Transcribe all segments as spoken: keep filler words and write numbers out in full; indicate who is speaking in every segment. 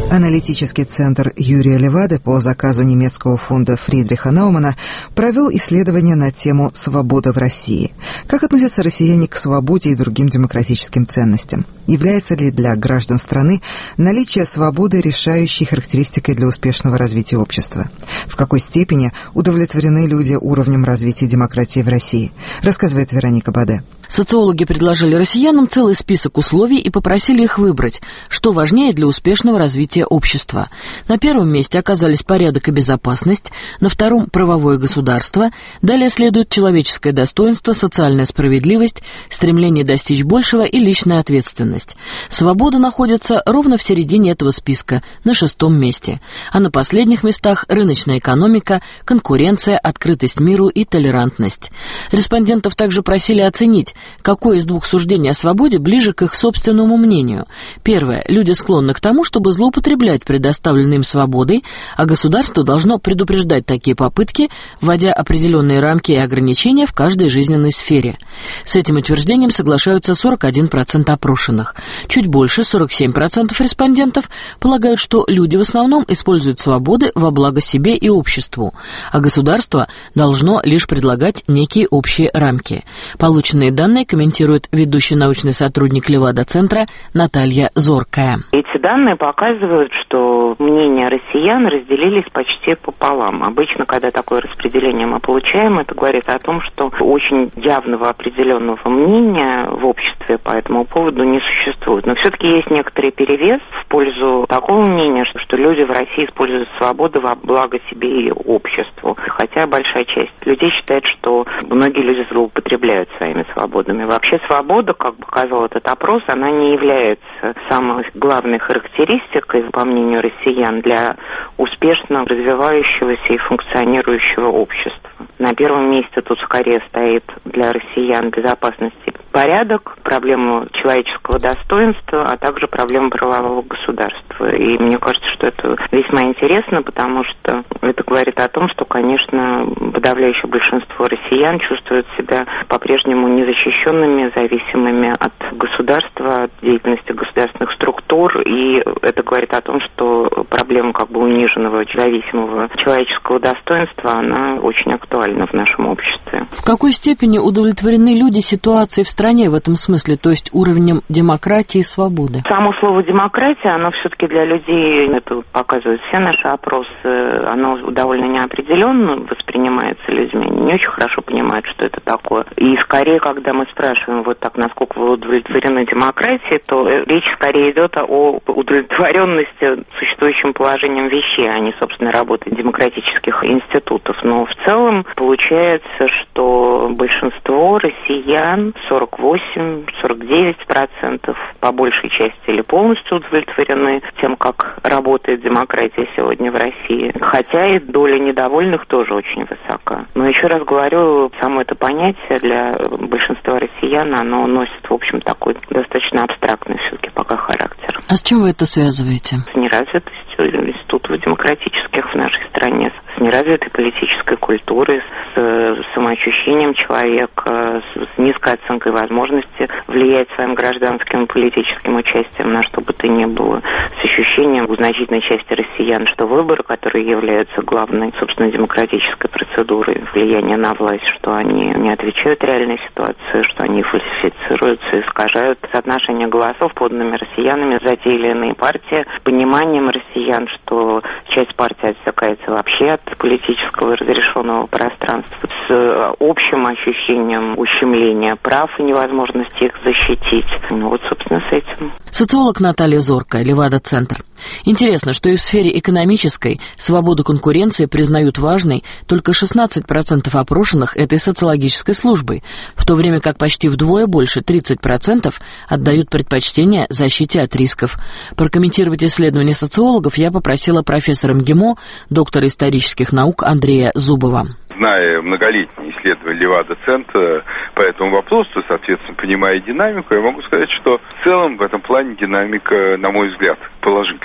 Speaker 1: Аналитический центр Юрия Левады по заказу немецкого фонда Фридриха Наумана провел исследование на тему «Свобода в России». Как относятся россияне к свободе и другим демократическим ценностям? Является ли для граждан страны наличие свободы решающей характеристикой для успешного развития общества? В какой степени удовлетворены люди уровнем развития демократии в России? Рассказывает Вероника Баде.
Speaker 2: Социологи предложили россиянам целый список условий и попросили их выбрать, что важнее для успешного развития общества. На первом месте оказались порядок и безопасность, на втором – правовое государство, далее следует человеческое достоинство, социальная справедливость, стремление достичь большего и личная ответственность. Свобода находится ровно в середине этого списка, на шестом месте. А на последних местах – рыночная экономика, конкуренция, открытость миру и толерантность. Респондентов также просили оценить, какое из двух суждений о свободе ближе к их собственному мнению. Первое. Люди склонны к тому, чтобы злоупотреблять предоставленной им свободой, а государство должно предупреждать такие попытки, вводя определенные рамки и ограничения в каждой жизненной сфере. С этим утверждением соглашаются сорок один процент опрошенных. Чуть больше, сорок семь процентов респондентов, полагают, что люди в основном используют свободы во благо себе и обществу, а государство должно лишь предлагать некие общие рамки. Полученные данные комментирует ведущий научный сотрудник Левада-центра Наталья Зоркая.
Speaker 3: Эти данные показывают, что мнения россиян разделились почти пополам. Обычно, когда такое распределение мы получаем, это говорит о том, что очень явного определенного мнения в обществе по этому поводу не существует. Но все-таки есть некоторый перевес в пользу такого мнения, что люди в России используют свободу во благо себе и обществу. Хотя большая часть людей считает, что многие люди злоупотребляют своими свободами. Вообще свобода, как показал этот опрос, она не является самой главной характеристикой, по мнению россиян, для успешно развивающегося и функционирующего общества. На первом месте тут скорее стоит для россиян безопасность и порядок, проблема человеческого достоинства, а также проблема правового государства. И мне кажется, что это весьма интересно, потому что это говорит о том, что, конечно, подавляющее большинство россиян чувствуют себя по-прежнему незащищенными, зависимыми от государства, от деятельности государственных структур, и это говорит о том, что проблема как бы униженного, зависимого человеческого достоинства, она очень актуальна в нашем обществе.
Speaker 2: В какой степени удовлетворены люди ситуацией в стране в этом смысле, то есть уровнем демократии и свободы?
Speaker 3: Само слово «демократия», оно все-таки для людей, это показывают все наши опросы, оно довольно неопределенно воспринимается людьми, они не очень хорошо понимают, что это такое. И скорее, когда мы спрашиваем, вот так, насколько вы удовлетворены демократией, то речь скорее идет о удовлетворенности существующим положением вещей, а не, собственно, работой демократических институтов. Но в целом получается, что большинство россиян, сорок восемь - сорок девять процентов, по большей части или полностью удовлетворены тем, как работает демократия сегодня в России. Хотя и доля недовольных тоже очень высока. Но еще раз говорю, само это понятие для большинства россиян, оно носит, в общем, такой достаточно абстрактный все-таки пока характер.
Speaker 2: А с чем вы это связываете?
Speaker 3: С неразвитостью институтов демократических в нашей стране, с неразвитой политической культурой, с самоощущением человека, с низкой оценкой возможности влиять своим гражданским и политическим участием на что бы то ни было, с ощущением у значительной части россиян, что выборы, которые являются главной, собственно, демократической процедурой влияния на власть, что они не отвечают реальной ситуации, что они фальсифицируются, искажают соотношение голосов поданными россиянами за те или иные партии, пониманием россиян, что часть партий отсекается вообще от политического разрешенного пространства, с общим ощущением ущемления прав и невозможности их защитить. Ну вот, собственно, с этим.
Speaker 2: Социолог Наталья Зоркая, Левада-центр. Интересно, что и в сфере экономической свободу конкуренции признают важной только шестнадцать процентов опрошенных этой социологической службой, в то время как почти вдвое больше, тридцать процентов, отдают предпочтение защите от рисков. Прокомментировать исследования социологов я попросила профессора МГИМО, доктора исторических наук Андрея Зубова.
Speaker 4: Зная многолетние исследования Левада-центра по этому вопросу, соответственно, понимая динамику, я могу сказать, что в целом в этом плане динамика, на мой взгляд, положительная.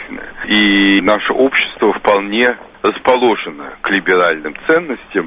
Speaker 4: И наше общество вполне расположено к либеральным ценностям,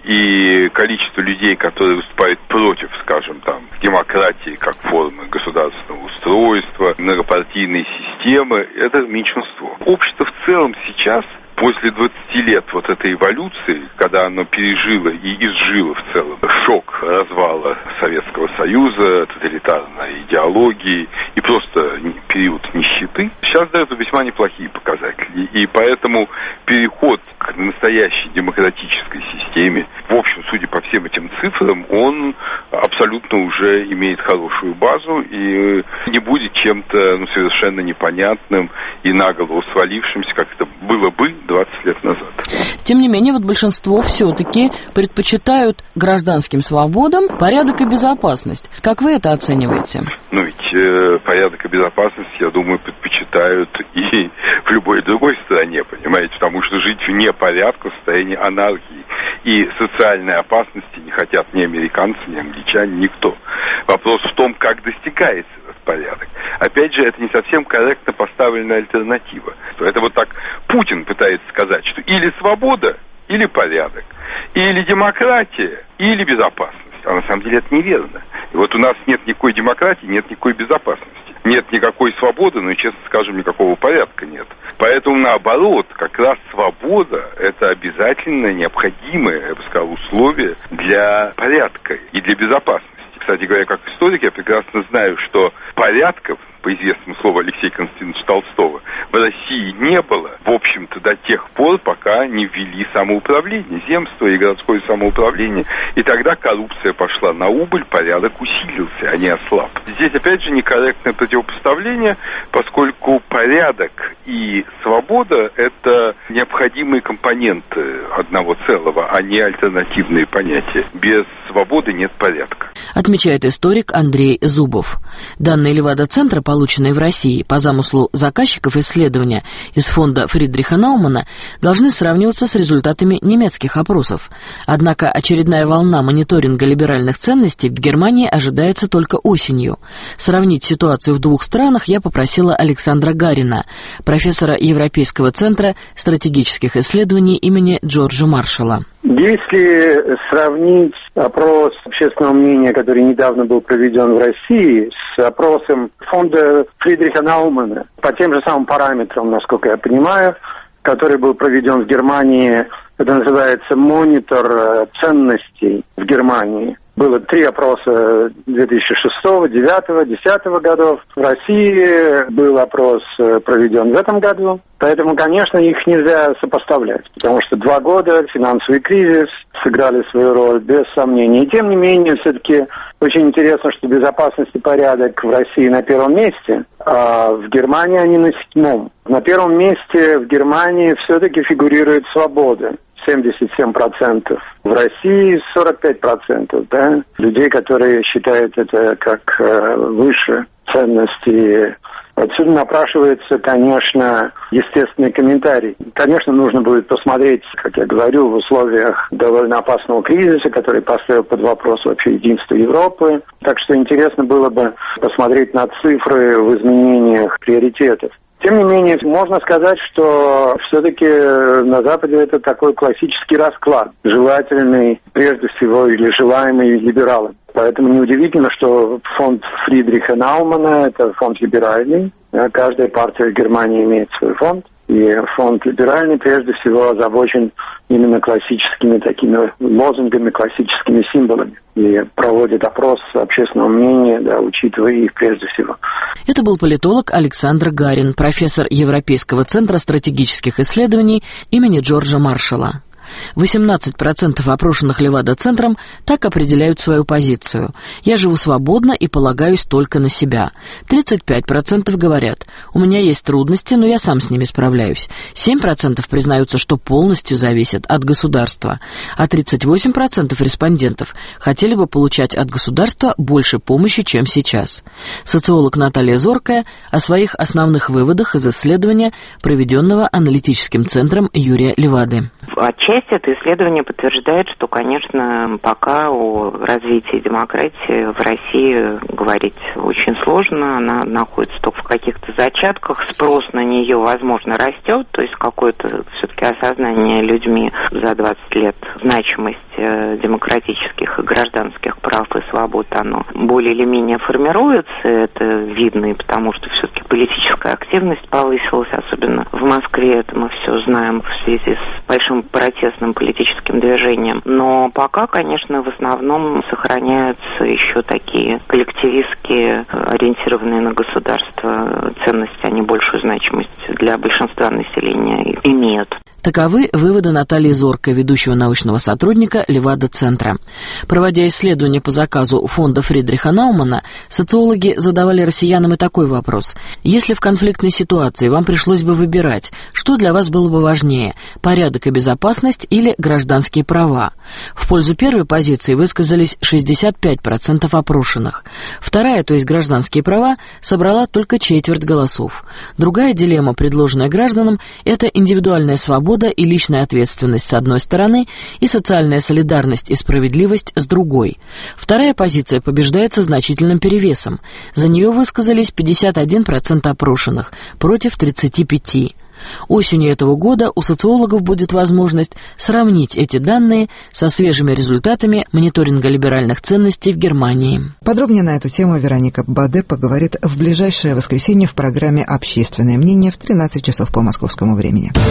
Speaker 4: и количество людей, которые выступают против, скажем, там, демократии как формы государственного устройства, многопартийной системы, это меньшинство. Общество в целом сейчас, после двадцати лет вот этой эволюции, когда оно пережило и изжило в целом шок развала Советского Союза, тоталитарной идеологии и просто период нищеты, сейчас дает весьма неплохие показатели. И поэтому переход к настоящей демократической системе, в общем, судя по всем этим цифрам, он абсолютно уже имеет хорошую базу и не будет чем-то ну, совершенно непонятным и на голову свалившимся, как это было бы двадцать лет назад.
Speaker 2: Тем не менее, вот большинство все-таки предпочитают гражданским свободам порядок и безопасность. Как вы это оцениваете?
Speaker 4: Ну ведь э, порядок и безопасность, я думаю, предпочитают и в любой другой стране, понимаете, потому что жить вне порядка в состоянии анархии и социальной опасности не хотят ни американцы, ни англичане, никто. Вопрос в том, как достигается этот порядок. Опять же, это не совсем корректно поставленная альтернатива. Это вот так Путин пытается сказать, что или свобода, или порядок, или демократия, или безопасность. А на самом деле это неверно. И вот у нас нет никакой демократии, нет никакой безопасности. Нет никакой свободы, но, честно скажем, никакого порядка нет. Поэтому, наоборот, как раз свобода – это обязательно необходимое, я бы сказал, условие для порядка и для безопасности. Кстати говоря, как историк, я прекрасно знаю, что порядков, по известному слову Алексея Константиновича Толстого, в России не было, в общем-то, до тех пор, пока не ввели самоуправление, земство и городское самоуправление. И тогда коррупция пошла на убыль, порядок усилился, а не ослаб. Здесь, опять же, некорректное противопоставление, поскольку порядок и свобода – это необходимые компоненты одного целого, а не альтернативные понятия. Без свободы нет порядка.
Speaker 2: Отмечает историк Андрей Зубов. Данные Левада-центра, полученные в России по замыслу заказчиков исследования из фонда Фридриха Наумана, должны сравниваться с результатами немецких опросов. Однако очередная волна мониторинга либеральных ценностей в Германии ожидается только осенью. Сравнить ситуацию в двух странах я попросила Александра Гарина, профессора Европейского центра стратегических исследований имени Джорджа Маршалла.
Speaker 5: Если сравнить опрос общественного мнения, который недавно был проведен в России, с опросом фонда Фридриха Наумана, по тем же самым параметрам, насколько я понимаю, который был проведен в Германии, это называется монитор ценностей в Германии. Было три опроса две тысячи шестого, две тысячи девятого, две тысячи десятого годов. В России был опрос проведен в этом году. Поэтому, конечно, их нельзя сопоставлять, потому что два года финансовый кризис сыграли свою роль, без сомнений. И тем не менее, все-таки очень интересно, что безопасность и порядок в России на первом месте, а в Германии они на седьмом. На первом месте в Германии все-таки фигурирует свобода. семьдесят семь процентов. В России сорок пять процентов, да, людей, которые считают это как э, выше ценности. Отсюда напрашивается, конечно, естественный комментарий. Конечно, нужно будет посмотреть, как я говорю, в условиях довольно опасного кризиса, который поставил под вопрос вообще единство Европы. Так что интересно было бы посмотреть на цифры в изменениях приоритетов. Тем не менее, можно сказать, что все-таки на Западе это такой классический расклад, желательный прежде всего или желаемый либералами. Поэтому неудивительно, что фонд Фридриха Наумана – это фонд либеральный. Каждая партия в Германии имеет свой фонд. И фонд либеральный прежде всего озабочен именно классическими такими лозунгами, классическими символами. И проводит опрос общественного мнения, да, учитывая их прежде всего.
Speaker 2: Это был политолог Александр Гарин, профессор Европейского центра стратегических исследований имени Джорджа Маршалла. восемнадцать процентов опрошенных Левада-центром так определяют свою позицию. «Я живу свободно и полагаюсь только на себя». тридцать пять процентов говорят: «У меня есть трудности, но я сам с ними справляюсь». семь процентов признаются, что полностью зависят от государства. А тридцать восемь процентов респондентов хотели бы получать от государства больше помощи, чем сейчас. Социолог Наталья Зоркая о своих основных выводах из исследования, проведенного аналитическим центром Юрия Левады.
Speaker 3: Отчасти отчасти это исследование подтверждает, что, конечно, пока о развитии демократии в России говорить очень сложно. Она находится только в каких-то зачатках. Спрос на нее, возможно, растет. То есть какое-то все-таки осознание людьми за двадцать лет значимости демократических и гражданских прав и свобод, оно более или менее формируется. Это видно и потому, что все-таки политическая активность повысилась, особенно в Москве. Это мы все знаем в связи с большим протестным политическим движением. Но пока, конечно, в основном сохраняются еще такие коллективистские, ориентированные на государство ценности, они большую значимость для большинства населения имеют.
Speaker 2: Таковы выводы Натальи Зорко, ведущего научного сотрудника Левада-центра. Проводя исследования по заказу фонда Фридриха Наумана, социологи задавали россиянам и такой вопрос. Если в конфликтной ситуации вам пришлось бы выбирать, что для вас было бы важнее – порядок и безопасность или гражданские права? В пользу первой позиции высказались шестьдесят пять процентов опрошенных. Вторая, то есть гражданские права, собрала только четверть голосов. Другая дилемма, предложенная гражданам – это индивидуальная свобода и личная ответственность с одной стороны и социальная солидарность и справедливость с другой. Вторая позиция побеждает со значительным перевесом. За нее высказались пятьдесят один процент опрошенных против тридцать пять процентов. Осенью этого года у социологов будет возможность сравнить эти данные со свежими результатами мониторинга либеральных ценностей в Германии.
Speaker 1: Подробнее на эту тему Вероника Баде поговорит в ближайшее воскресенье в программе «Общественное мнение» в тринадцать часов по московскому времени.